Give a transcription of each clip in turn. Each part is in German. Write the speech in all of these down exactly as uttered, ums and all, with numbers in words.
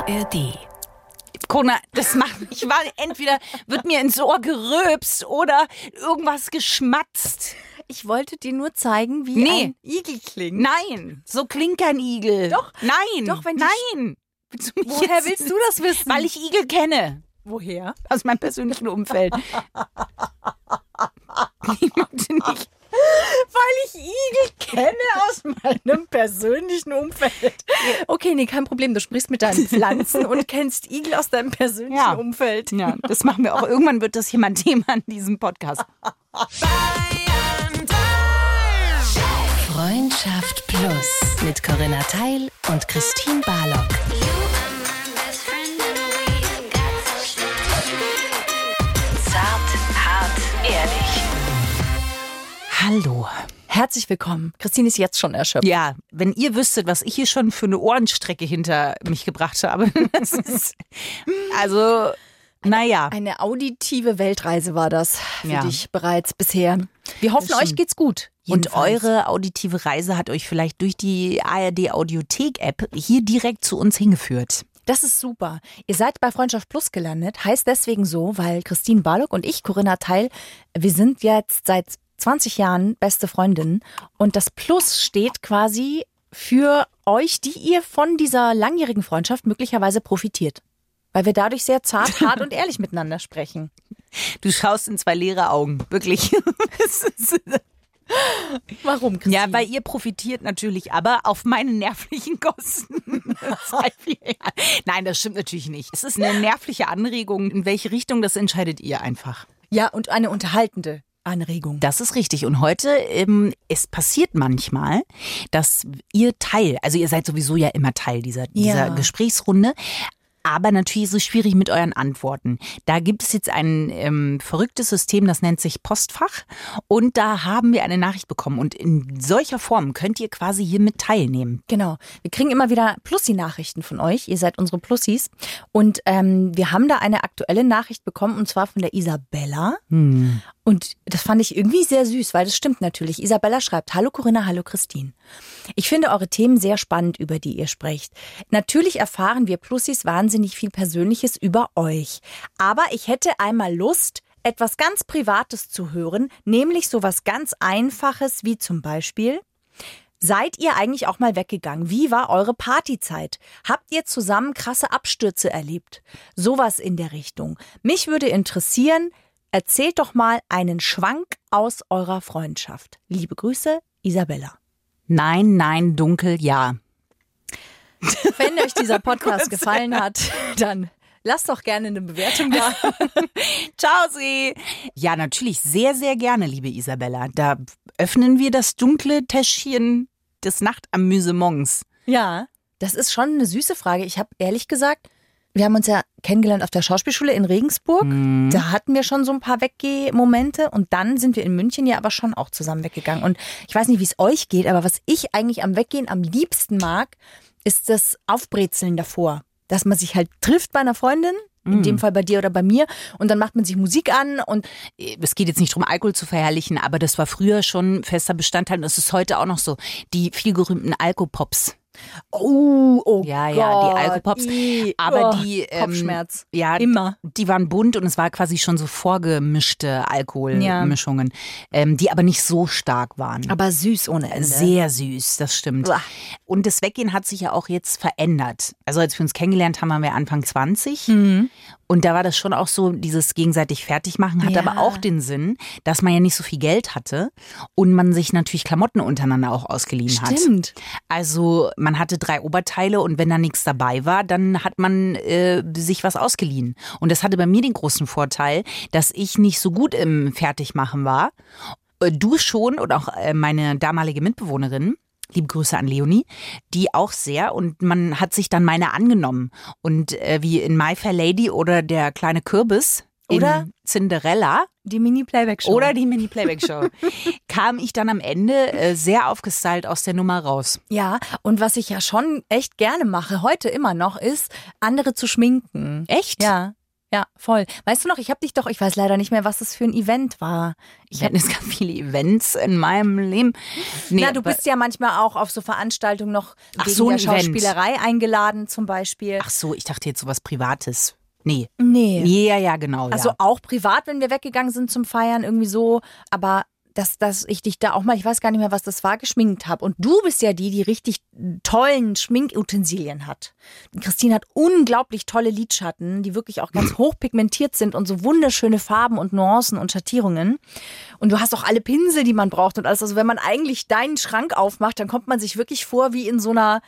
A R D. Corona, das macht mich, weil entweder wird mir ins Ohr gerülpst oder irgendwas geschmatzt. Ich wollte dir nur zeigen, wie Nee. ein Igel klingt. Nein, so klingt kein Igel. Doch. Nein. Doch, wenn die Nein. Willst du mich Woher jetzt- willst du das wissen? Weil ich Igel kenne. Woher? Aus meinem persönlichen Umfeld. Ich möchte nicht. Weil ich Igel kenne aus meinem persönlichen Umfeld. Okay, nee, kein Problem. Du sprichst mit deinen Pflanzen und kennst Igel aus deinem persönlichen Ja. Umfeld. Ja, das machen wir auch. Irgendwann wird das hier mal ein Thema in diesem Podcast. Freundschaft Plus mit Corinna Teil und Christine Barlock. Zart, hart, ehrlich. Hallo. Herzlich willkommen. Christine ist jetzt schon erschöpft. Ja, wenn ihr wüsstet, was ich hier schon für eine Ohrenstrecke hinter mich gebracht habe. Das ist, also, naja. Eine auditive Weltreise war das für Ja. dich bereits bisher. Wir hoffen, Das euch stimmt. geht's gut. Und Jedenfalls. eure auditive Reise hat euch vielleicht durch die A R D Audiothek-App hier direkt zu uns hingeführt. Das ist super. Ihr seid bei Freundschaft Plus gelandet. Heißt deswegen so, weil Christine Barlock und ich, Corinna Teil, wir sind jetzt seit zwanzig Jahren beste Freundinnen. Und das Plus steht quasi für euch, die ihr von dieser langjährigen Freundschaft möglicherweise profitiert. Weil wir dadurch sehr zart, hart und ehrlich miteinander sprechen. Du schaust in zwei leere Augen, wirklich. Es ist- Warum, Christine? Ja, weil ihr profitiert natürlich, aber auf meine nervlichen Kosten. Seit vier Jahren. Nein, das stimmt natürlich nicht. Es ist eine nervliche Anregung. In welche Richtung, das entscheidet ihr einfach. Ja, und eine unterhaltende Anregung. Das ist richtig. Und heute, ähm, es passiert manchmal, dass ihr Teil, also ihr seid sowieso ja immer Teil dieser, dieser Ja. Gesprächsrunde, aber natürlich ist es schwierig mit euren Antworten. Da gibt es jetzt ein ähm, verrücktes System, das nennt sich Postfach. Und da haben wir eine Nachricht bekommen. Und in solcher Form könnt ihr quasi hier mit teilnehmen. Genau. Wir kriegen immer wieder Plussi-Nachrichten von euch. Ihr seid unsere Plussis. Und ähm, wir haben da eine aktuelle Nachricht bekommen, und zwar von der Isabella. Hm. Und das fand ich irgendwie sehr süß, weil das stimmt natürlich. Isabella schreibt: Hallo Corinna, hallo Christine. Ich finde eure Themen sehr spannend, über die ihr sprecht. Natürlich erfahren wir Plussis wahnsinnig viel Persönliches über euch. Aber ich hätte einmal Lust, etwas ganz Privates zu hören, nämlich sowas ganz Einfaches wie zum Beispiel: Seid ihr eigentlich auch mal weggegangen? Wie war eure Partyzeit? Habt ihr zusammen krasse Abstürze erlebt? Sowas in der Richtung. Mich würde interessieren, erzählt doch mal einen Schwank aus eurer Freundschaft. Liebe Grüße, Isabella. Nein, nein, dunkel, ja. Wenn euch dieser Podcast gefallen hat, dann lasst doch gerne eine Bewertung da. Ciao, Sie. Ja, natürlich sehr, sehr gerne, liebe Isabella. Da öffnen wir das dunkle Täschchen des Nachtamüsements. Ja, das ist schon eine süße Frage. Ich habe ehrlich gesagt, wir haben uns ja kennengelernt auf der Schauspielschule in Regensburg. Mhm. Da hatten wir schon so ein paar Weggeh-Momente und dann sind wir in München ja aber schon auch zusammen weggegangen. Und ich weiß nicht, wie es euch geht, aber was ich eigentlich am Weggehen am liebsten mag, ist das Aufbrezeln davor. Dass man sich halt trifft bei einer Freundin, in dem Fall bei dir oder bei mir, und dann macht man sich Musik an und Es geht jetzt nicht darum, Alkohol zu verherrlichen, aber das war früher schon fester Bestandteil und es ist heute auch noch so. Die vielgerühmten Alkopops. oh, oh Ja, Gott, ja, die Alkopops. i, Aber oh, die, ähm, Kopfschmerz. Ja, Immer. die waren bunt und es war quasi schon so vorgemischte Alkoholmischungen, Ja. ähm, die aber nicht so stark waren. Aber süß ohne Ende. Sehr süß, das stimmt. Uah. Und das Weggehen hat sich ja auch jetzt verändert. Also als wir uns kennengelernt haben, waren wir Anfang zwanzig. Mhm. Und da war das schon auch so, dieses gegenseitig Fertigmachen hat Ja. aber auch den Sinn, dass man ja nicht so viel Geld hatte und man sich natürlich Klamotten untereinander auch ausgeliehen hat. Stimmt. Also man hatte drei Oberteile und wenn da nichts dabei war, dann hat man äh, sich was ausgeliehen. Und das hatte bei mir den großen Vorteil, dass ich nicht so gut im Fertigmachen war. Äh, Du schon und auch äh, meine damalige Mitbewohnerin. Liebe Grüße an Leonie, die auch sehr, und man hat sich dann meine angenommen. Und äh, wie in My Fair Lady oder der kleine Kürbis Oder? in Cinderella Die Mini-Playback-Show. oder die Mini-Playback-Show, kam ich dann am Ende äh, sehr aufgestylt aus der Nummer raus. Ja, und was ich ja schon echt gerne mache, heute immer noch, ist, andere zu schminken. Echt? Ja. Ja, voll. Weißt du noch, ich habe dich doch, ich weiß leider nicht mehr, was das für ein Event war. Ich hatte es gab viele Events in meinem Leben. Nee, Na, du bist ja manchmal auch auf so Veranstaltungen noch Ach, wegen so ein der Event. Schauspielerei eingeladen zum Beispiel. Ach so, ich dachte jetzt sowas Privates. Nee. Nee. Ja, ja, genau. Also ja. auch privat, wenn wir weggegangen sind zum Feiern, irgendwie so. Aber dass, dass ich dich da auch mal, ich weiß gar nicht mehr, was das war, geschminkt habe. Und du bist ja die, die richtig tollen Schminkutensilien hat. Christine hat unglaublich tolle Lidschatten, die wirklich auch ganz hochpigmentiert sind und so wunderschöne Farben und Nuancen und Schattierungen. Und du hast auch alle Pinsel, die man braucht und alles. Also wenn man eigentlich deinen Schrank aufmacht, dann kommt man sich wirklich vor wie in so einer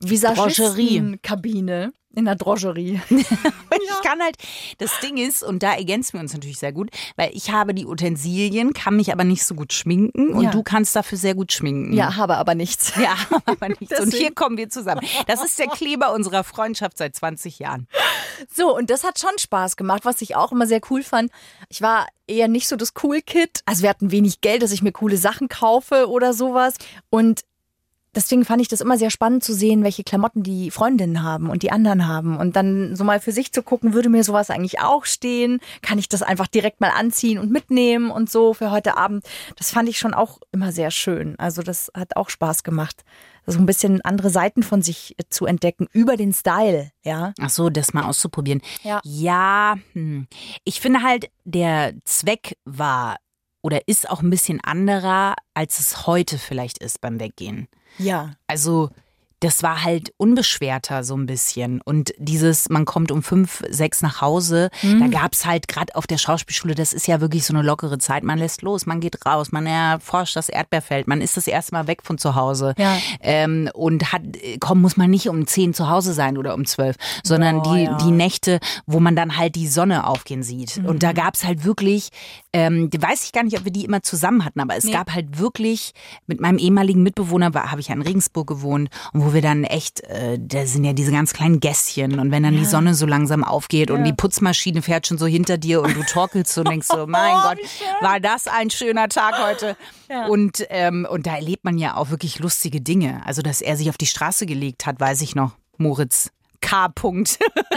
Visagistenkabine. In der Drogerie. Ich kann halt, das Ding ist, und da ergänzen wir uns natürlich sehr gut, weil ich habe die Utensilien, kann mich aber nicht so gut schminken und Ja. du kannst dafür sehr gut schminken. Ja, habe aber nichts. Ja, aber nichts. Und Deswegen. hier kommen wir zusammen. Das ist der Kleber unserer Freundschaft seit zwanzig Jahren. So, und das hat schon Spaß gemacht, was ich auch immer sehr cool fand. Ich war eher nicht so das Cool-Kid. Also wir hatten wenig Geld, dass ich mir coole Sachen kaufe oder sowas. Und deswegen fand ich das immer sehr spannend zu sehen, welche Klamotten die Freundinnen haben und die anderen haben. Und dann so mal für sich zu gucken, würde mir sowas eigentlich auch stehen? Kann ich das einfach direkt mal anziehen und mitnehmen und so für heute Abend? Das fand ich schon auch immer sehr schön. Also das hat auch Spaß gemacht. So ein bisschen andere Seiten von sich zu entdecken über den Style, ja. Ach so, das mal auszuprobieren. Ja. Ja, hm. Ich finde halt, der Zweck war oder ist auch ein bisschen anderer, als es heute vielleicht ist beim Weggehen. Ja. Also das war halt unbeschwerter so ein bisschen. Und dieses, man kommt um fünf, sechs nach Hause, Mhm. da gab's halt gerade auf der Schauspielschule, das ist ja wirklich so eine lockere Zeit. Man lässt los, man geht raus, man erforscht das Erdbeerfeld, man ist das erste Mal weg von zu Hause. Ja. Ähm, und hat, komm, muss man nicht um zehn zu Hause sein oder um zwölf, sondern Boah, die, ja. die Nächte, wo man dann halt die Sonne aufgehen sieht. Mhm. Und da gab's halt wirklich, ähm, weiß ich gar nicht, ob wir die immer zusammen hatten, aber es Nee. gab halt wirklich, mit meinem ehemaligen Mitbewohner war, habe ich ja in Regensburg gewohnt und wo wir dann echt, äh, da sind ja diese ganz kleinen Gässchen und wenn dann die Sonne so langsam aufgeht und die Putzmaschine fährt schon so hinter dir und du torkelst so und denkst so, mein Gott, war das ein schöner Tag heute. Ja. Und, ähm, und da erlebt man ja auch wirklich lustige Dinge. Also, dass er sich auf die Straße gelegt hat, weiß ich noch, Moritz. K. -Punkt.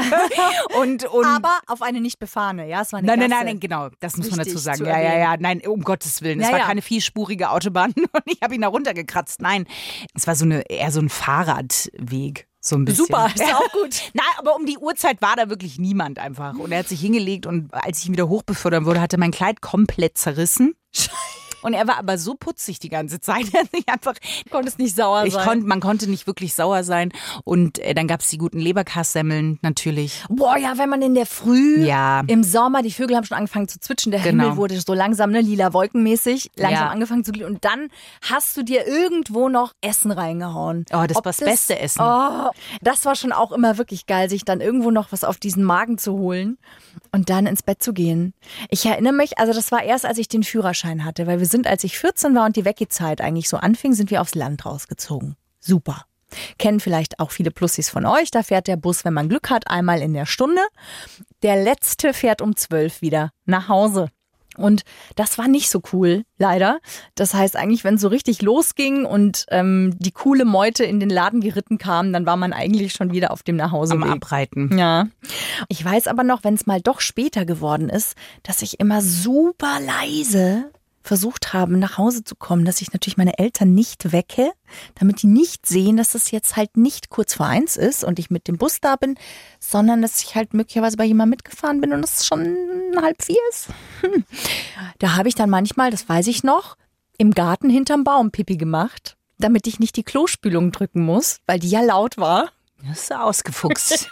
und, und Aber auf eine nicht befahrene, ja, es war eine Nein, nein, Gasse. nein, nein, genau. Das muss man Wichtig dazu sagen. zu Ja, ja, erwähnen. ja. Nein, um Gottes Willen. Es Ja, war ja. keine vielspurige Autobahn und ich habe ihn da runtergekratzt. Nein, es war so eine eher so ein Fahrradweg. So ein bisschen. Super, ist auch gut. Nein, aber um die Uhrzeit war da wirklich niemand einfach. Und er hat sich hingelegt und als ich ihn wieder hochbefördern wurde, hatte mein Kleid komplett zerrissen. Und er war aber so putzig die ganze Zeit. Er hat sich einfach, Konntest nicht sauer ich sein. konnt, man konnte nicht wirklich sauer sein. Und äh, dann gab es die guten Leberkassemmeln natürlich. Boah, ja, wenn man in der Früh, Ja. im Sommer, die Vögel haben schon angefangen zu zwitschern, der Genau. Himmel wurde so langsam, ne, lila wolkenmäßig, langsam Ja. angefangen zu glühen. Und dann hast du dir irgendwo noch Essen reingehauen. Oh, das Ob war das beste Essen. Oh, das war schon auch immer wirklich geil, sich dann irgendwo noch was auf diesen Magen zu holen und dann ins Bett zu gehen. Ich erinnere mich, also das war erst, als ich den Führerschein hatte, weil wir sind, als ich vierzehn war und die Weggeht-Zeit eigentlich so anfing, sind wir aufs Land rausgezogen. Super. Kennen vielleicht auch viele Plussis von euch. Da fährt der Bus, wenn man Glück hat, einmal in der Stunde. Der letzte fährt um zwölf wieder nach Hause. Und das war nicht so cool, leider. Das heißt eigentlich, wenn es so richtig losging und ähm, die coole Meute in den Laden geritten kam, dann war man eigentlich schon wieder auf dem Nachhauseweg. Am Abreiten. Ja. Ich weiß aber noch, wenn es mal doch später geworden ist, dass ich immer super leise versucht habe, nach Hause zu kommen, dass ich natürlich meine Eltern nicht wecke, damit die nicht sehen, dass es jetzt halt nicht kurz vor eins ist und ich mit dem Bus da bin, sondern dass ich halt möglicherweise bei jemandem mitgefahren bin und es schon halb vier ist. Hm. Da habe ich dann manchmal, das weiß ich noch, im Garten hinterm Baum Pipi gemacht, damit ich nicht die Klospülung drücken muss, weil die ja laut war. Das ist ausgefuchst.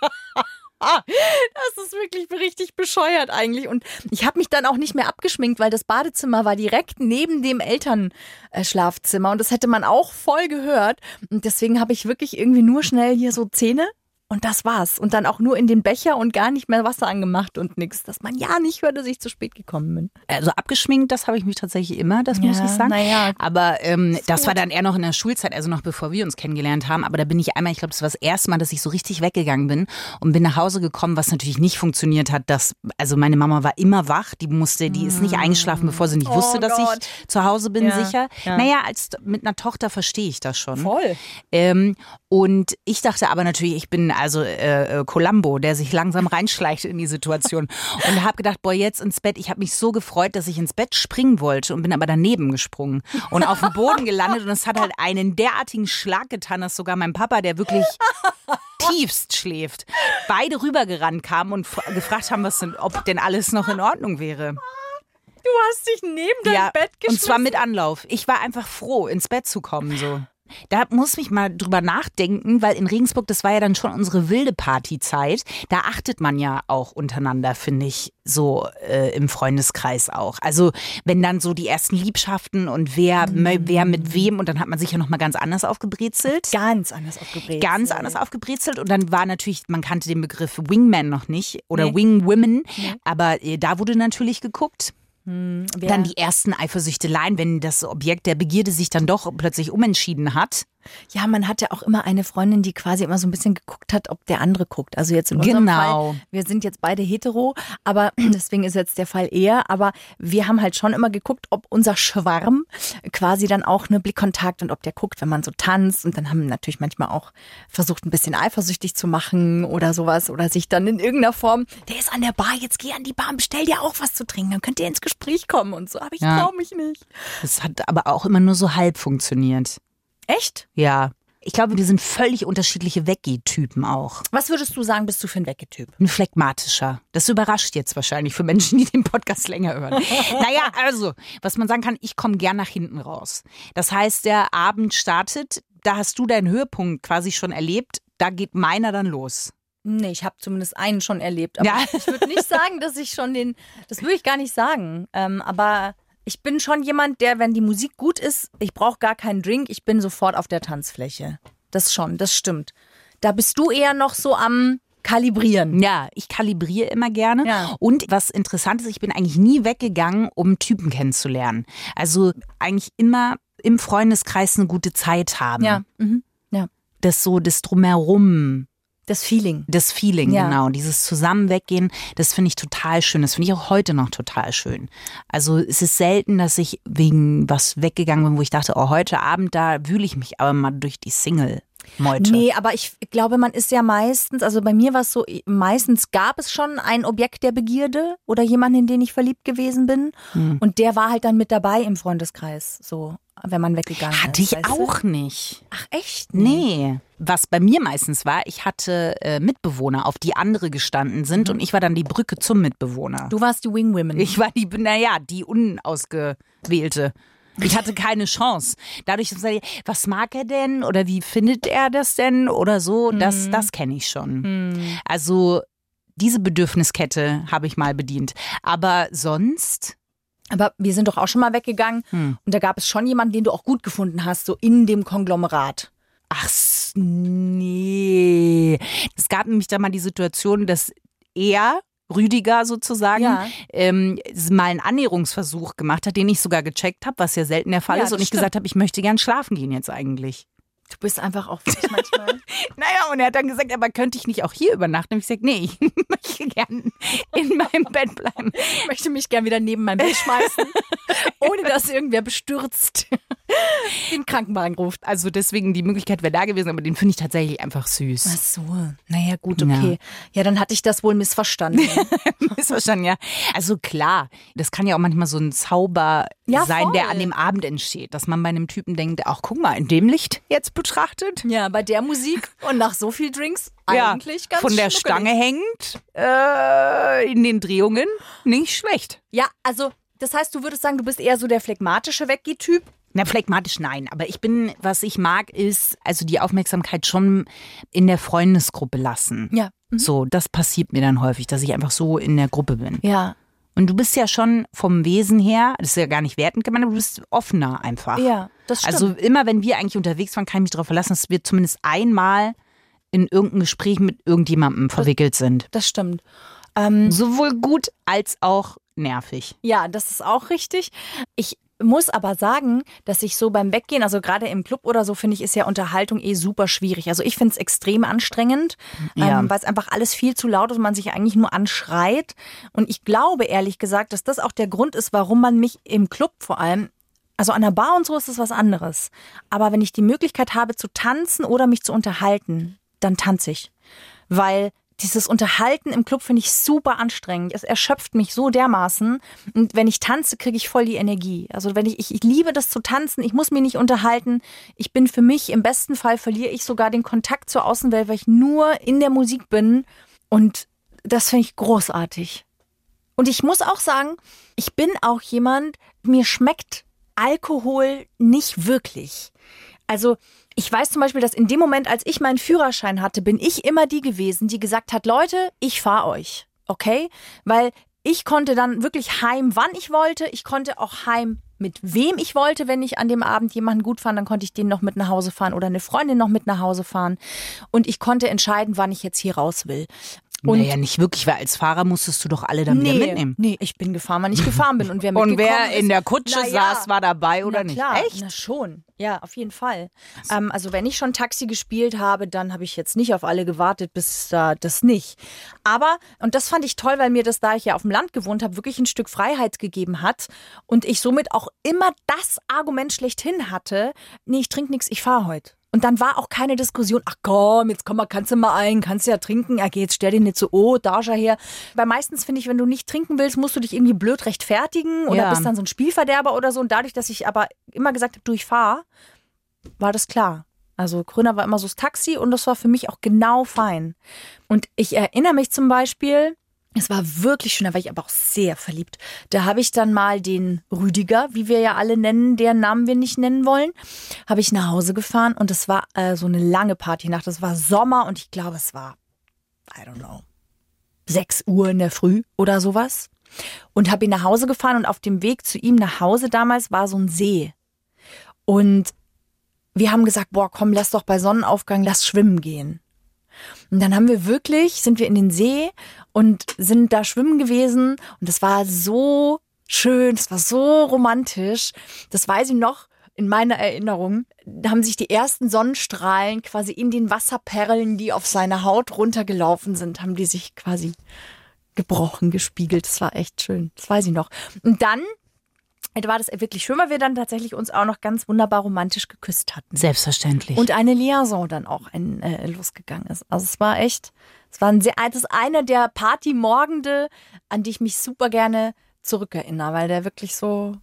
Ah, das ist wirklich richtig bescheuert eigentlich. Und ich habe mich dann auch nicht mehr abgeschminkt, weil das Badezimmer war direkt neben dem Elternschlafzimmer und das hätte man auch voll gehört. Und deswegen habe ich wirklich irgendwie nur schnell hier so Zähne und das war's. Und dann auch nur in den Becher und gar nicht mehr Wasser angemacht und nix. Dass man ja nicht hört, dass ich zu spät gekommen bin. Also abgeschminkt, das habe ich mich tatsächlich immer, das muss Ja, ich sagen. na ja. Aber ähm, das war dann eher noch in der Schulzeit, also noch bevor wir uns kennengelernt haben. Aber da bin ich einmal, ich glaube, das war das erste Mal, dass ich so richtig weggegangen bin und bin nach Hause gekommen, was natürlich nicht funktioniert hat. Dass, also meine Mama war immer wach, die musste, die ist nicht eingeschlafen, bevor sie nicht Oh wusste, dass Gott. ich zu Hause bin, Ja, sicher. ja. Naja, als mit einer Tochter verstehe ich das schon. Voll. Ähm, und ich dachte aber natürlich, ich bin also äh, Columbo, der sich langsam reinschleicht in die Situation. Und habe gedacht, boah, jetzt ins Bett. Ich habe mich so gefreut, dass ich ins Bett springen wollte und bin aber daneben gesprungen und auf dem Boden gelandet. Und es hat halt einen derartigen Schlag getan, dass sogar mein Papa, der wirklich tiefst schläft, beide rübergerannt kamen und f- gefragt haben, was denn, ob denn alles noch in Ordnung wäre. Du hast dich neben dein Ja, Bett geschmissen. und zwar mit Anlauf. Ich war einfach froh, ins Bett zu kommen, so. Da muss ich mal drüber nachdenken, weil in Regensburg, das war ja dann schon unsere wilde Partyzeit. Da achtet man ja auch untereinander, finde ich, so äh, im Freundeskreis auch. Also wenn dann so die ersten Liebschaften und wer, mm. wer mit wem und dann hat man sich ja nochmal ganz anders aufgebrezelt. Ganz anders aufgebrezelt. Ganz anders aufgebrezelt und dann war natürlich, man kannte den Begriff Wingman noch nicht oder Nee. Wingwomen, Nee. aber äh, da wurde natürlich geguckt. Hm, wer- Dann die ersten Eifersüchteleien, wenn das Objekt der Begierde sich dann doch plötzlich umentschieden hat. Ja, man hatte auch immer eine Freundin, die quasi immer so ein bisschen geguckt hat, ob der andere guckt. Also jetzt in unserem Genau. Fall, wir sind jetzt beide hetero, aber deswegen ist jetzt der Fall eher. Aber wir haben halt schon immer geguckt, ob unser Schwarm quasi dann auch eine Blickkontakt und ob der guckt, wenn man so tanzt. Und dann haben natürlich manchmal auch versucht, ein bisschen eifersüchtig zu machen oder sowas. Oder sich dann in irgendeiner Form, der ist an der Bar, jetzt geh an die Bar und bestell dir auch was zu trinken. Dann könnt ihr ins Gespräch kommen und so. Aber ich Ja. trau mich nicht. Das hat aber auch immer nur so halb funktioniert. Echt? Ja. Ich glaube, wir sind völlig unterschiedliche Weggeh-Typen auch. Was würdest du sagen, bist du für ein Weggetyp? Ein phlegmatischer. Das überrascht jetzt wahrscheinlich für Menschen, die den Podcast länger hören. Naja, also, was man sagen kann, ich komme gern nach hinten raus. Das heißt, der Abend startet, da hast du deinen Höhepunkt quasi schon erlebt, da geht meiner dann los. Nee, ich habe zumindest einen schon erlebt. Aber Ja. ich würde nicht sagen, dass ich schon den, das würde ich gar nicht sagen. Ähm, aber ich bin schon jemand, der, wenn die Musik gut ist, ich brauche gar keinen Drink, ich bin sofort auf der Tanzfläche. Das schon, das stimmt. Da bist du eher noch so am Kalibrieren. Ja, ich kalibriere immer gerne. Ja. Und was interessant ist, ich bin eigentlich nie weggegangen, um Typen kennenzulernen. Also eigentlich immer im Freundeskreis eine gute Zeit haben. Ja, mhm. ja. Das so, das Drumherum. Das Feeling. Das Feeling, Ja. genau. Dieses Zusammenweggehen, das finde ich total schön. Das finde ich auch heute noch total schön. Also es ist selten, dass ich wegen was weggegangen bin, wo ich dachte, oh, heute Abend, da wühle ich mich aber mal durch die Single-Meute. Nee, aber ich glaube, man ist ja meistens, also bei mir war es so, meistens gab es schon ein Objekt der Begierde oder jemanden, in den ich verliebt gewesen bin. Hm. Und der war halt dann mit dabei im Freundeskreis, so, wenn man weggegangen Hatte ist. ich weißt du? auch nicht. Ach, echt? Nee. Was bei mir meistens war, ich hatte äh, Mitbewohner, auf die andere gestanden sind und ich war dann die Brücke zum Mitbewohner. Du warst die Wingwomen. Ich war die, naja, die Unausgewählte. Ich hatte keine Chance. Dadurch, dass ich, was mag er denn oder wie findet er das denn oder so, das, das kenne ich schon. Also diese Bedürfniskette habe ich mal bedient. Aber sonst... Aber wir sind doch auch schon mal weggegangen Hm. und da gab es schon jemanden, den du auch gut gefunden hast, so in dem Konglomerat. Ach s- nee. Es gab nämlich da mal die Situation, dass er, Rüdiger sozusagen, Ja. ähm, mal einen Annäherungsversuch gemacht hat, den ich sogar gecheckt habe, was ja selten der Fall Ja, ist. Und das ich gesagt habe, ich möchte gern schlafen gehen jetzt eigentlich. Du bist einfach auch wirklich manchmal. Naja, und er hat dann gesagt, aber könnte ich nicht auch hier übernachten? Und ich gesagt, nee, ich möchte gern in meinem Bett bleiben. Ich möchte mich gern wieder neben mein Bett schmeißen, ohne dass irgendwer bestürzt den Krankenwagen ruft. Also deswegen, die Möglichkeit wäre da gewesen, aber den finde ich tatsächlich einfach süß. Ach so, naja gut, okay. Ja, dann hatte ich das wohl missverstanden. Missverstanden, ja. Also klar, das kann ja auch manchmal so ein Zauber Ja, sein, voll. der an dem Abend entsteht. Dass man bei einem Typen denkt, ach guck mal, in dem Licht jetzt betrachtet. Ja, bei der Musik und nach so viel Drinks Ja, eigentlich ganz von der schnuckelig. Stange hängend, äh, in den Drehungen, nicht schlecht. Ja, also das heißt, du würdest sagen, du bist eher so der phlegmatische Weggeh-Typ? Na, phlegmatisch nein, aber ich bin, was ich mag, ist also die Aufmerksamkeit schon in der Freundesgruppe lassen. Ja. Mhm. So, das passiert mir dann häufig, dass ich einfach so in der Gruppe bin. Ja. Und du bist ja schon vom Wesen her, das ist ja gar nicht wertend gemeint, aber du bist offener einfach. Ja, das stimmt. Also immer, wenn wir eigentlich unterwegs waren, kann ich mich darauf verlassen, dass wir zumindest einmal in irgendein Gespräch mit irgendjemandem verwickelt sind. Das stimmt. Ähm, Sowohl gut als auch nervig. ja, das ist auch richtig. Ich muss aber sagen, dass ich so beim Weggehen, also gerade im Club oder so, finde ich, ist ja Unterhaltung eh super schwierig. Also ich finde es extrem anstrengend, Ja. ähm, weil es einfach alles viel zu laut ist und man sich eigentlich nur anschreit. Und ich glaube ehrlich gesagt, dass das auch der Grund ist, warum man mich im Club vor allem, also an der Bar und so ist es was anderes. Aber wenn ich die Möglichkeit habe zu tanzen oder mich zu unterhalten, dann tanze ich. weil dieses Unterhalten im Club finde ich super anstrengend. Es erschöpft mich so dermaßen. Und wenn ich tanze, kriege ich voll die Energie. Also wenn ich, ich, ich liebe das zu tanzen. Ich muss mich nicht unterhalten. Ich bin für mich, im besten Fall verliere ich sogar den Kontakt zur Außenwelt, weil ich nur in der Musik bin. Und das finde ich großartig. Und ich muss auch sagen, ich bin auch jemand, mir schmeckt Alkohol nicht wirklich. Also ich weiß zum Beispiel, dass in dem Moment, als ich meinen Führerschein hatte, bin ich immer die gewesen, die gesagt hat, Leute, ich fahre euch, okay? Weil ich konnte dann wirklich heim, wann ich wollte. Ich konnte auch heim, mit wem ich wollte. Wenn ich an dem Abend jemanden gut fand, dann konnte ich den noch mit nach Hause fahren oder eine Freundin noch mit nach Hause fahren. Und ich konnte entscheiden, wann ich jetzt hier raus will. Und naja, nicht wirklich, weil als Fahrer musstest du doch alle dann nee, wieder mitnehmen. Nee, ich bin gefahren, wann ich gefahren bin. Und wer, und wer ist, in der Kutsche ja, saß, war dabei oder na nicht? Klar, Echt? Na schon, ja, auf jeden Fall. So. Ähm, also wenn ich schon Taxi gespielt habe, dann habe ich jetzt nicht auf alle gewartet, bis äh, das nicht. Aber, und das fand ich toll, weil mir das, da ich ja auf dem Land gewohnt habe, wirklich ein Stück Freiheit gegeben hat. Und ich somit auch immer das Argument schlechthin hatte, nee, ich trinke nichts, ich fahre heute. Und dann war auch keine Diskussion, ach komm, jetzt komm mal, kannst du mal ein, kannst du ja trinken, okay, jetzt stell dich nicht so, oh, Dasha her. Weil meistens finde ich, wenn du nicht trinken willst, musst du dich irgendwie blöd rechtfertigen oder ja. bist dann so ein Spielverderber oder so. Und dadurch, dass ich aber immer gesagt habe, du, ich fahr, war das klar. Also Grüner war immer so das Taxi und das war für mich auch genau fein. Und ich erinnere mich zum Beispiel, es war wirklich schön, da war ich aber auch sehr verliebt. Da habe ich dann mal den Rüdiger, wie wir ja alle nennen, deren Namen wir nicht nennen wollen, habe ich nach Hause gefahren und es war äh, so eine lange Partynacht. Es war Sommer und ich glaube, es war, I don't know, sechs Uhr in der Früh oder sowas. Und habe ihn nach Hause gefahren und auf dem Weg zu ihm nach Hause damals war so ein See. Und wir haben gesagt, boah, komm, lass doch bei Sonnenaufgang, lass schwimmen gehen. Und dann haben wir wirklich, sind wir in den See und sind da schwimmen gewesen und das war so schön, das war so romantisch. Das weiß ich noch in meiner Erinnerung. Da haben sich die ersten Sonnenstrahlen quasi in den Wasserperlen, die auf seiner Haut runtergelaufen sind, haben die sich quasi gebrochen, gespiegelt. Das war echt schön, das weiß ich noch. Und dann war das wirklich schön, weil wir dann tatsächlich uns auch noch ganz wunderbar romantisch geküsst hatten. Selbstverständlich. Und eine Liaison dann auch ein, äh, losgegangen ist. Also es war echt, es war ein sehr, das ist einer der Partymorgende, an die ich mich super gerne zurückerinnere, weil der wirklich so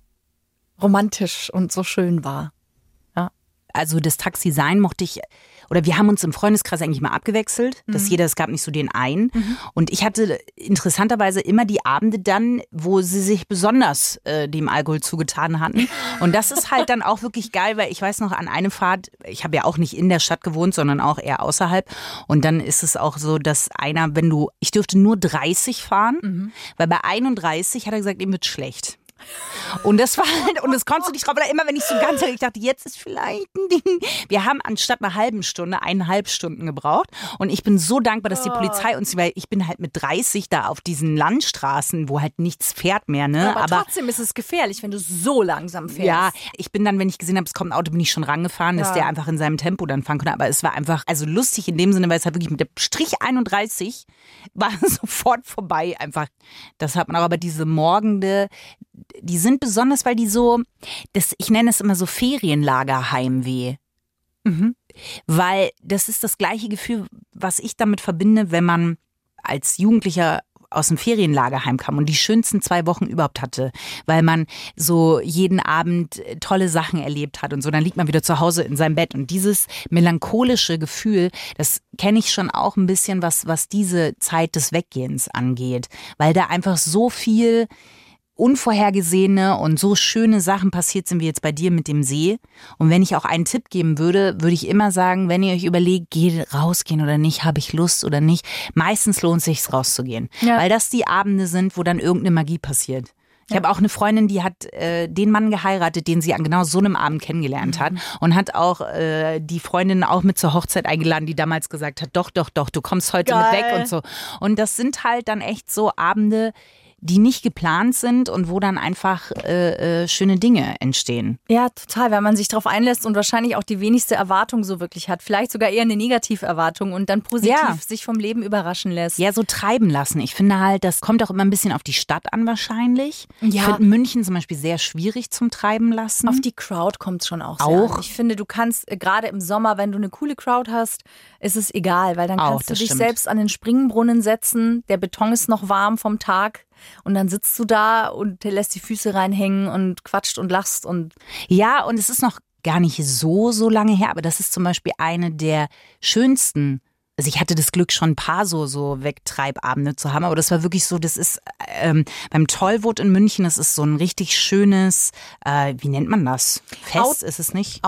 romantisch und so schön war. Ja. Also das Taxi sein mochte ich, oder wir haben uns im Freundeskreis eigentlich mal abgewechselt, dass Mhm. jeder, es gab nicht so den einen. Mhm. Und ich hatte interessanterweise immer die Abende dann, wo sie sich besonders äh, dem Alkohol zugetan hatten. Und das ist halt dann auch wirklich geil, weil ich weiß noch an eine Fahrt, ich habe ja auch nicht in der Stadt gewohnt, sondern auch eher außerhalb. Und dann ist es auch so, dass einer, wenn du, ich dürfte nur dreißig fahren, Mhm. weil bei einunddreißig hat er gesagt, ihm wird schlecht. Und das war halt, und das konntest du nicht drauf, weil immer wenn ich so ganz, ich dachte, jetzt ist vielleicht ein Ding. Wir haben anstatt einer halben Stunde eineinhalb Stunden gebraucht und ich bin so dankbar, dass die Polizei uns, weil ich bin halt mit dreißig da auf diesen Landstraßen, wo halt nichts fährt mehr, ne? Aber, aber trotzdem ist es gefährlich, wenn du so langsam fährst. Ja, ich bin dann, wenn ich gesehen habe, es kommt ein Auto, bin ich schon rangefahren, dass Ja. der einfach in seinem Tempo dann fahren konnte. Aber es war einfach, also lustig in dem Sinne, weil es halt wirklich mit der Strich einunddreißig war sofort vorbei einfach. Das hat man auch, aber diese Morgende, die sind besonders, weil die so, das, ich nenne es immer so Ferienlagerheimweh. Mhm. Weil das ist das gleiche Gefühl, was ich damit verbinde, wenn man als Jugendlicher aus dem Ferienlagerheim kam und die schönsten zwei Wochen überhaupt hatte, weil man so jeden Abend tolle Sachen erlebt hat und so, dann liegt man wieder zu Hause in seinem Bett und dieses melancholische Gefühl, das kenne ich schon auch ein bisschen, was, was diese Zeit des Weggehens angeht, weil da einfach so viel unvorhergesehene und so schöne Sachen passiert sind wie jetzt bei dir mit dem See. Und wenn ich auch einen Tipp geben würde, würde ich immer sagen, wenn ihr euch überlegt, geht rausgehen oder nicht, habe ich Lust oder nicht, meistens lohnt es sich rauszugehen. Ja. Weil das die Abende sind, wo dann irgendeine Magie passiert. Ich habe auch eine Freundin, die hat äh, den Mann geheiratet, den sie an genau so einem Abend kennengelernt hat und hat auch äh, die Freundin auch mit zur Hochzeit eingeladen, die damals gesagt hat, doch, doch, doch, du kommst heute Geil. mit weg und so. Und das sind halt dann echt so Abende, die nicht geplant sind und wo dann einfach äh, äh, schöne Dinge entstehen. Ja, total, wenn man sich darauf einlässt und wahrscheinlich auch die wenigste Erwartung so wirklich hat. Vielleicht sogar eher eine Negativerwartung und dann positiv ja. sich vom Leben überraschen lässt. Ja, so treiben lassen. Ich finde halt, das kommt auch immer ein bisschen auf die Stadt an wahrscheinlich. Ja. Ich finde München zum Beispiel sehr schwierig zum Treiben lassen. Auf die Crowd kommt es schon auch sehr Auch. an. Ich finde, du kannst, äh, gerade im Sommer, wenn du eine coole Crowd hast, ist es egal, weil dann Auch, kannst du das dich stimmt. selbst an den Springbrunnen setzen, der Beton ist noch warm vom Tag und dann sitzt du da und lässt die Füße reinhängen und quatscht und lachst und Ja, und es ist noch gar nicht so, so lange her, aber das ist zum Beispiel eine der schönsten. Also ich hatte das Glück, schon ein paar so, so Wegtreibabende zu haben, aber das war wirklich so, das ist ähm, beim Tollwood in München, das ist so ein richtig schönes, äh, wie nennt man das? Fest Out- ist es nicht?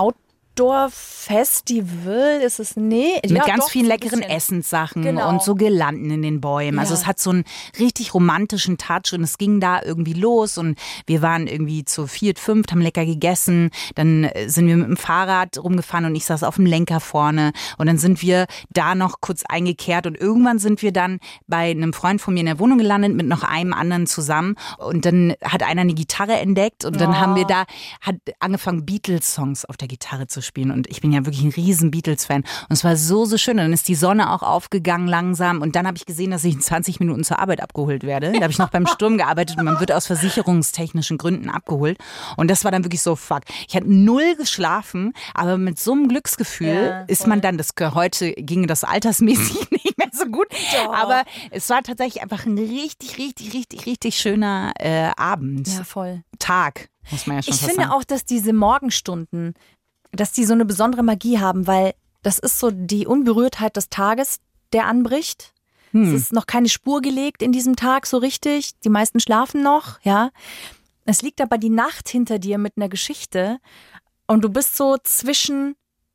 Outdoor-Festival ist es, nee. Mit ja, ganz doch, vielen so ein leckeren bisschen. Essenssachen Genau. und so Girlanden in den Bäumen. Also Ja. es hat so einen richtig romantischen Touch und es ging da irgendwie los und wir waren irgendwie zu viert, fünft, haben lecker gegessen. Dann sind wir mit dem Fahrrad rumgefahren und ich saß auf dem Lenker vorne und dann sind wir da noch kurz eingekehrt und irgendwann sind wir dann bei einem Freund von mir in der Wohnung gelandet mit noch einem anderen zusammen und dann hat einer eine Gitarre entdeckt und dann Oh. haben wir da, hat angefangen Beatles-Songs auf der Gitarre zu spielen und ich bin ja wirklich ein riesen Beatles-Fan und es war so, so schön und dann ist die Sonne auch aufgegangen langsam und dann habe ich gesehen, dass ich in zwanzig Minuten zur Arbeit abgeholt werde. Da habe ich noch beim Sturm gearbeitet und man wird aus versicherungstechnischen Gründen abgeholt und das war dann wirklich so, fuck. Ich hatte null geschlafen, aber mit so einem Glücksgefühl Ja, ist voll. man dann, das heute ging das altersmäßig nicht mehr so gut, Doch. aber es war tatsächlich einfach ein richtig, richtig, richtig, richtig schöner äh, Abend, Ja, voll. Tag, muss man ja schon Ich fast finde sagen. auch, dass diese Morgenstunden, dass die so eine besondere Magie haben, weil das ist so die Unberührtheit des Tages, der anbricht. Hm. Es ist noch keine Spur gelegt in diesem Tag so richtig. Die meisten schlafen noch, ja. Es liegt aber die Nacht hinter dir mit einer Geschichte und du bist so zwischen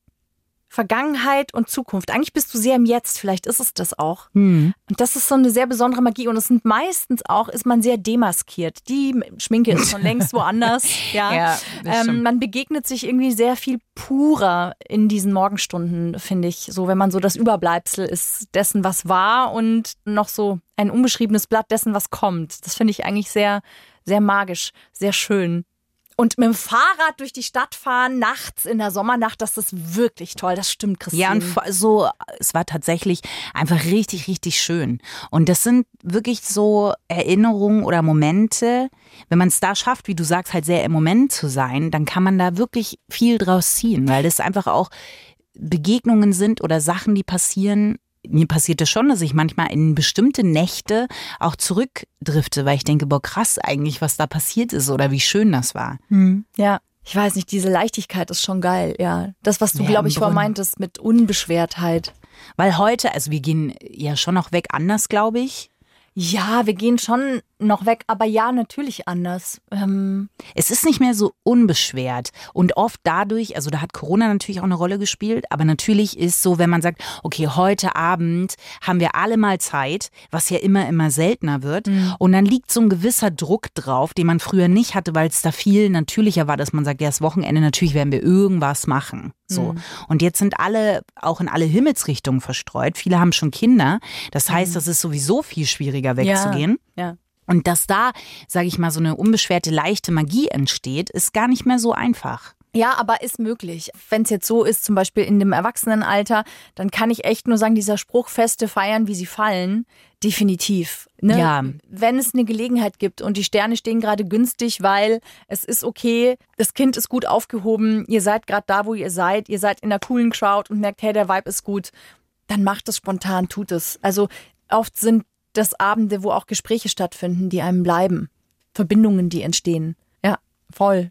Vergangenheit und Zukunft. Eigentlich bist du sehr im Jetzt, vielleicht ist es das auch. Hm. Und das ist so eine sehr besondere Magie und es sind meistens auch, ist man sehr demaskiert. Die Schminke ist schon längst woanders. Ja, Ja, das ähm, stimmt. man begegnet sich irgendwie sehr viel purer in diesen Morgenstunden, finde ich. So, wenn man so das Überbleibsel ist dessen, was war und noch so ein unbeschriebenes Blatt dessen, was kommt. Das finde ich eigentlich sehr, sehr magisch, sehr schön. Und mit dem Fahrrad durch die Stadt fahren, nachts in der Sommernacht, das ist wirklich toll. Das stimmt, Christine. Ja, und vor- so, es war tatsächlich einfach richtig, richtig schön. Und das sind wirklich so Erinnerungen oder Momente, wenn man es da schafft, wie du sagst, halt sehr im Moment zu sein, dann kann man da wirklich viel draus ziehen, weil das einfach auch Begegnungen sind oder Sachen, die passieren. Mir passiert es schon, dass ich manchmal in bestimmte Nächte auch zurückdrifte, weil ich denke, boah, krass eigentlich, was da passiert ist oder wie schön das war. Hm. Ja, ich weiß nicht, diese Leichtigkeit ist schon geil, ja. Das, was du, Ja, glaube im ich, vorhin Brunnen. meintest mit Unbeschwertheit. Weil heute, also wir gehen ja schon noch weg anders, glaube ich. Ja, wir gehen schon noch weg, aber ja, natürlich anders. Ähm, Es ist nicht mehr so unbeschwert und oft dadurch, also da hat Corona natürlich auch eine Rolle gespielt, aber natürlich ist so, wenn man sagt, okay, heute Abend haben wir alle mal Zeit, was ja immer, immer seltener wird und dann liegt so ein gewisser Druck drauf, den man früher nicht hatte, weil es da viel natürlicher war, dass man sagt, ja, das Wochenende, natürlich werden wir irgendwas machen. So. Mhm. Und jetzt sind alle auch in alle Himmelsrichtungen verstreut. Viele haben schon Kinder. Das heißt, das ist sowieso viel schwieriger wegzugehen. ja. Und dass da, sage ich mal, so eine unbeschwerte, leichte Magie entsteht, ist gar nicht mehr so einfach. Ja, aber ist möglich. Wenn es jetzt so ist, zum Beispiel in dem Erwachsenenalter, dann kann ich echt nur sagen, dieser Spruch, Feste feiern, wie sie fallen, definitiv. Ne? Ja. Wenn es eine Gelegenheit gibt und die Sterne stehen gerade günstig, weil es ist okay, das Kind ist gut aufgehoben, ihr seid gerade da, wo ihr seid, ihr seid in einer coolen Crowd und merkt, hey, der Vibe ist gut, dann macht es spontan, tut es. Also oft sind das Abende, wo auch Gespräche stattfinden, die einem bleiben. Verbindungen, die entstehen. Ja, voll.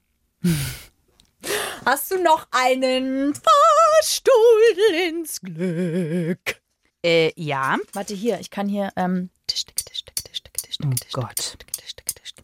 Hast du noch einen Fahrstuhl ins Glück? Äh, ja. Warte hier, ich kann hier. Ähm, Tisch, Tisch, Tisch, Tisch, Tisch, Tisch, Oh Tisch, Gott. Tisch, Tisch, Tisch, Tisch,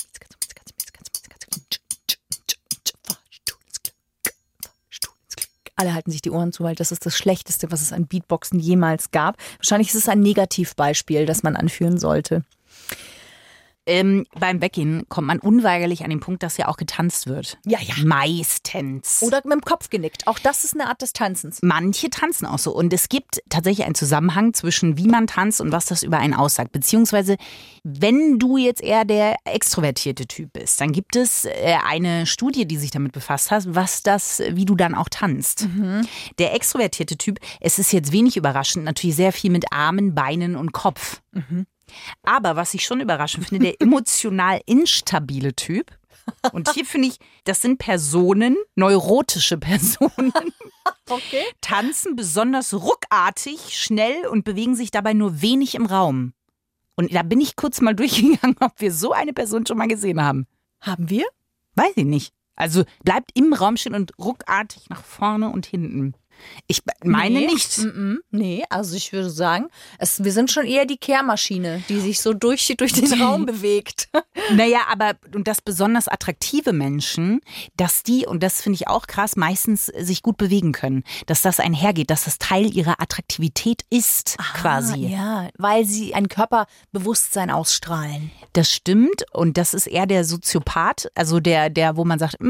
Fahrstuhl ins Glück, Fahrstuhl ins Glück. Alle halten sich die Ohren zu, weil das ist das Schlechteste, was es an Beatboxen jemals gab. Wahrscheinlich ist es ein Negativbeispiel, das man anführen sollte. Ähm, beim Weggehen kommt man unweigerlich an den Punkt, dass ja auch getanzt wird. Ja, ja. Meistens. Oder mit dem Kopf genickt. Auch das ist eine Art des Tanzens. Manche tanzen auch so. Und es gibt tatsächlich einen Zusammenhang zwischen wie man tanzt und was das über einen aussagt. Beziehungsweise, wenn du jetzt eher der extrovertierte Typ bist, dann gibt es äh, eine Studie, die sich damit befasst hat, was das, wie du dann auch tanzt. Mhm. Der extrovertierte Typ, es ist jetzt wenig überraschend, natürlich sehr viel mit Armen, Beinen und Kopf. Mhm. Aber was ich schon überraschend finde, der emotional instabile Typ. Und hier finde ich, das sind Personen, neurotische Personen, okay. tanzen besonders ruckartig, schnell und bewegen sich dabei nur wenig im Raum. Und da bin ich kurz mal durchgegangen, ob wir so eine Person schon mal gesehen haben. Haben wir? Weiß ich nicht. Also bleibt im Raum stehen und ruckartig nach vorne und hinten. Ich meine nee. nicht. Mm-mm. Nee, also ich würde sagen, es, wir sind schon eher die Kehrmaschine, die sich so durch, durch den Raum bewegt. Naja, aber und das besonders attraktive Menschen, dass die, und das finde ich auch krass, meistens sich gut bewegen können. Dass das einhergeht, dass das Teil ihrer Attraktivität ist, ah, quasi. Ja, weil sie ein Körperbewusstsein ausstrahlen. Das stimmt und das ist eher der Soziopath, also der, der wo man sagt,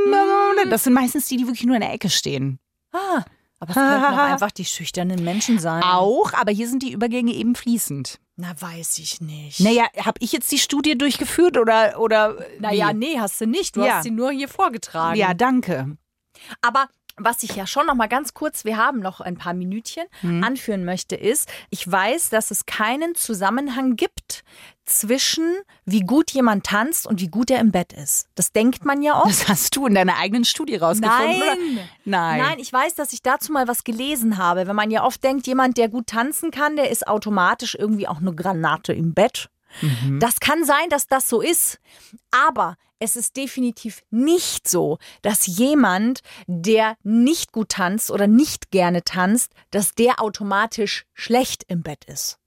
mm, das sind meistens die, die wirklich nur in der Ecke stehen. Ah, aber es könnten auch einfach die schüchternen Menschen sein. Auch, aber hier sind die Übergänge eben fließend. Na, weiß ich nicht. Naja, habe ich jetzt die Studie durchgeführt oder... oder naja, nee, hast du nicht. Du ja. hast sie nur hier vorgetragen. Ja, danke. Aber was ich ja schon noch mal ganz kurz, wir haben noch ein paar Minütchen, hm. anführen möchte, ist, ich weiß, dass es keinen Zusammenhang gibt zwischen wie gut jemand tanzt und wie gut er im Bett ist. Das denkt man ja oft. Das hast du in deiner eigenen Studie rausgefunden, Nein. oder? Nein. Nein, ich weiß, dass ich dazu mal was gelesen habe. Wenn man ja oft denkt, jemand, der gut tanzen kann, der ist automatisch irgendwie auch eine Granate im Bett. Mhm. Das kann sein, dass das so ist, aber es ist definitiv nicht so, dass jemand, der nicht gut tanzt oder nicht gerne tanzt, dass der automatisch schlecht im Bett ist.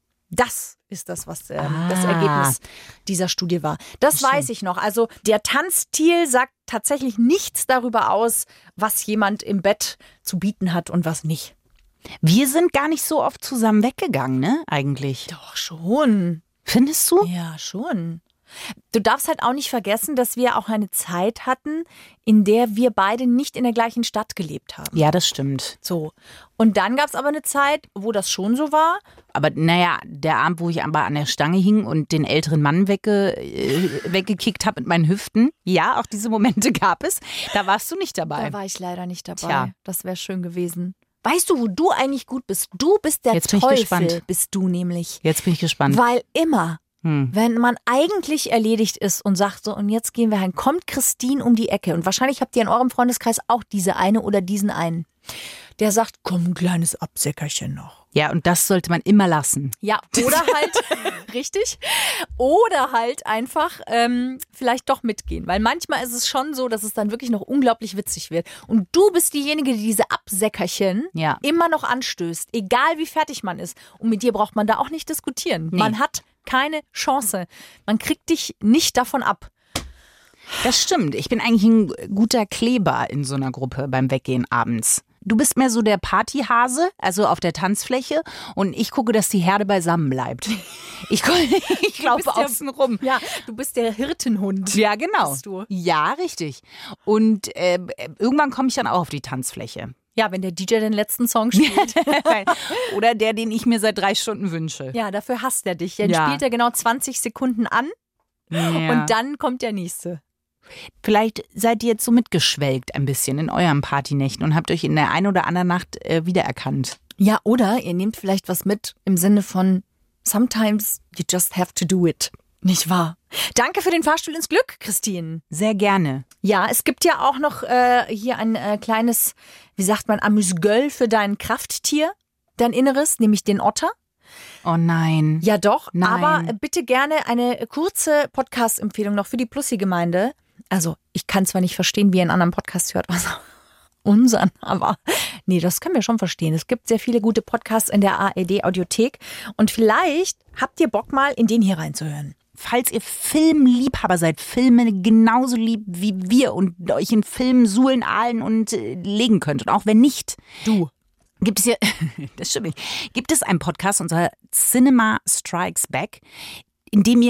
Das ist das, was ähm, ah. das Ergebnis dieser Studie war. Das Stimmt. weiß ich noch. Also der Tanzstil sagt tatsächlich nichts darüber aus, was jemand im Bett zu bieten hat und was nicht. Wir sind gar nicht so oft zusammen weggegangen, ne, eigentlich? Doch schon. Findest du? Ja, schon. Du darfst halt auch nicht vergessen, dass wir auch eine Zeit hatten, in der wir beide nicht in der gleichen Stadt gelebt haben. Ja, das stimmt. So. Und dann gab es aber eine Zeit, wo das schon so war. Aber naja, der Abend, wo ich aber an der Stange hing und den älteren Mann wegge, äh, weggekickt habe mit meinen Hüften. Ja, auch diese Momente gab es. Da warst du nicht dabei. Da war ich leider nicht dabei. Tja. Das wäre schön gewesen. Weißt du, wo du eigentlich gut bist? Du bist der Jetzt bin Teufel, ich gespannt. bist du nämlich. Jetzt bin ich gespannt. Weil immer, hm. wenn man eigentlich erledigt ist und sagt so, und jetzt gehen wir heim, kommt Christine um die Ecke. Und wahrscheinlich habt ihr in eurem Freundeskreis auch diese eine oder diesen einen. Der sagt, komm, ein kleines Absäckerchen noch. Ja, und das sollte man immer lassen. Ja, oder halt, richtig, oder halt einfach ähm, vielleicht doch mitgehen. Weil manchmal ist es schon so, dass es dann wirklich noch unglaublich witzig wird. Und du bist diejenige, die diese Absäckerchen ja. immer noch anstößt, egal wie fertig man ist. Und mit dir braucht man da auch nicht diskutieren. Nee. Man hat keine Chance. Man kriegt dich nicht davon ab. Das stimmt. Ich bin eigentlich ein guter Kleber in so einer Gruppe beim Weggehen abends. Du bist mehr so der Partyhase, also auf der Tanzfläche, und ich gucke, dass die Herde beisammen bleibt. Ich, ich laufe außen rum. Ja, du bist der Hirtenhund. Ja, genau. Bist du. Ja, richtig. Und äh, irgendwann komme ich dann auch auf die Tanzfläche. Ja, wenn der D J den letzten Song spielt. Oder der, den ich mir seit drei Stunden wünsche. Ja, dafür hasst er dich. Dann ja. spielt er genau zwanzig Sekunden an ja. und dann kommt der nächste. Vielleicht seid ihr jetzt so mitgeschwelgt ein bisschen in euren Partynächten und habt euch in der einen oder anderen Nacht äh, wiedererkannt. Ja, oder ihr nehmt vielleicht was mit im Sinne von sometimes you just have to do it. Nicht wahr? Danke für den Fahrstuhl ins Glück, Christine. Sehr gerne. Ja, es gibt ja auch noch äh, hier ein äh, kleines, wie sagt man, Amüsgöl für dein Krafttier, dein Inneres, nämlich den Otter. Oh nein. Ja doch, nein. aber bitte gerne eine kurze Podcast-Empfehlung noch für die Plussi-Gemeinde. Also, ich kann zwar nicht verstehen, wie ihr einen anderen Podcast hört, also unseren, aber nee, das können wir schon verstehen. Es gibt sehr viele gute Podcasts in der A R D-Audiothek und vielleicht habt ihr Bock mal in den hier reinzuhören. Falls ihr Filmliebhaber seid, Filme genauso lieb wie wir und euch in Filmen suhlen, ahlen und äh, legen könnt. Und auch wenn nicht, du. Gibt es hier, das stimmt nicht, gibt es einen Podcast, unser Cinema Strikes Back, in dem ihr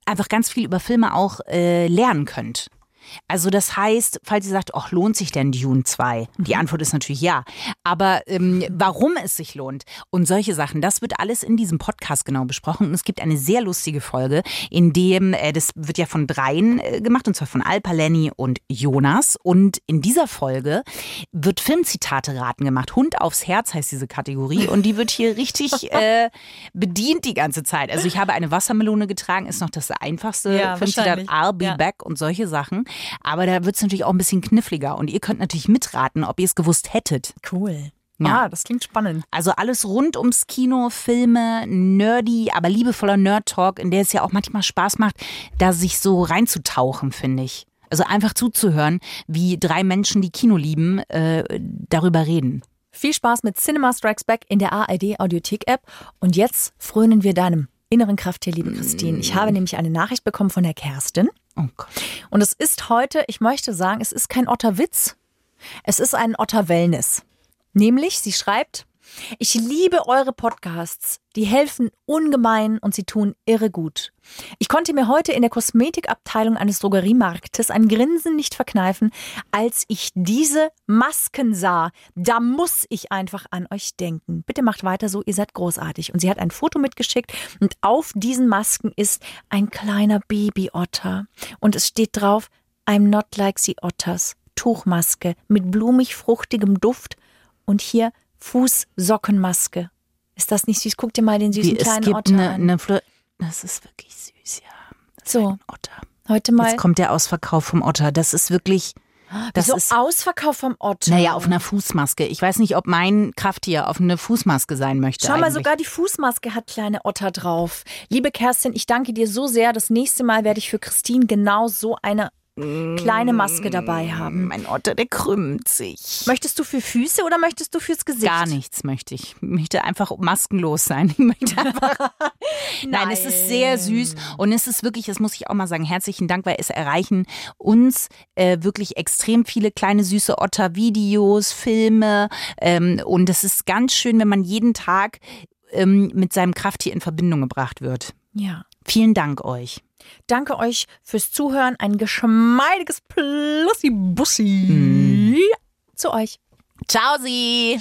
einfach ganz viel über Filme auch äh, lernen könnt. Also das heißt, falls ihr sagt, ach, lohnt sich denn Dune zwei? Die Antwort ist natürlich ja. Aber ähm, warum es sich lohnt und solche Sachen, das wird alles in diesem Podcast genau besprochen. Und es gibt eine sehr lustige Folge, in dem, äh, das wird ja von dreien äh, gemacht, und zwar von Alpa, Lenny und Jonas. Und in dieser Folge wird Filmzitate-Raten gemacht. Hund aufs Herz heißt diese Kategorie. Und die wird hier richtig äh, bedient die ganze Zeit. Also ich habe eine Wassermelone getragen, ist noch das einfachste Ja, Filmzitat. wahrscheinlich. I'll be Ja. back und solche Sachen. Aber da wird es natürlich auch ein bisschen kniffliger. Und ihr könnt natürlich mitraten, ob ihr es gewusst hättet. Cool. Ja. Ah, das klingt spannend. Also alles rund ums Kino, Filme, nerdy, aber liebevoller Nerd-Talk, in der es ja auch manchmal Spaß macht, da sich so reinzutauchen, finde ich. Also einfach zuzuhören, wie drei Menschen, die Kino lieben, äh, darüber reden. Viel Spaß mit Cinema Strikes Back in der A R D Audiothek-App. Und jetzt frönen wir deinem inneren Krafttier, liebe Christine. Ich habe nämlich eine Nachricht bekommen von der Kerstin. Oh Gott. Und es ist heute, ich möchte sagen, es ist kein Otterwitz, es ist ein Otter-Wellness. Nämlich, sie schreibt, ich liebe eure Podcasts, die helfen ungemein und sie tun irre gut. Ich konnte mir heute in der Kosmetikabteilung eines Drogeriemarktes ein Grinsen nicht verkneifen, als ich diese Masken sah. Da muss ich einfach an euch denken. Bitte macht weiter so, ihr seid großartig. Und sie hat ein Foto mitgeschickt und auf diesen Masken ist ein kleiner Babyotter. Und es steht drauf, I'm not like the otters. Tuchmaske mit blumig-fruchtigem Duft und hier Fußsockenmaske. Ist das nicht süß? Guck dir mal den süßen Wie, kleinen es gibt Otter eine, an. eine Fl- Das ist wirklich süß, ja. Das So. ist ein Otter. Heute mal. Jetzt kommt der Ausverkauf vom Otter. Das ist wirklich... Das Wieso ist, Ausverkauf vom Otter? naja, auf einer Fußmaske. Ich weiß nicht, ob mein Krafttier auf eine Fußmaske sein möchte. Schau mal, eigentlich. sogar die Fußmaske hat kleine Otter drauf. Liebe Kerstin, ich danke dir so sehr. Das nächste Mal werde ich für Christine genau so eine kleine Maske dabei haben. Mein Otter, der krümmt sich. Möchtest du für Füße oder möchtest du fürs Gesicht? Gar nichts möchte ich. Ich möchte einfach maskenlos sein. Ich möchte einfach Nein, es ist sehr süß und es ist wirklich, das muss ich auch mal sagen, herzlichen Dank, weil es erreichen uns äh, wirklich extrem viele kleine süße Otter-Videos, Filme ähm, und es ist ganz schön, wenn man jeden Tag ähm, mit seinem Krafttier in Verbindung gebracht wird. Ja. Vielen Dank euch. Danke euch fürs Zuhören. Ein geschmeidiges Plussi-Bussi Mm. zu euch. Ciao, Sie!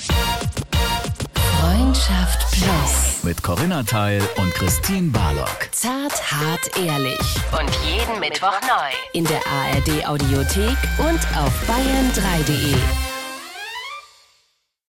Freundschaft Plus. Mit Corinna Teil und Christine Barlock. Zart, hart, ehrlich. Und jeden Mittwoch neu. In der A R D Audiothek und auf bayern drei punkt de.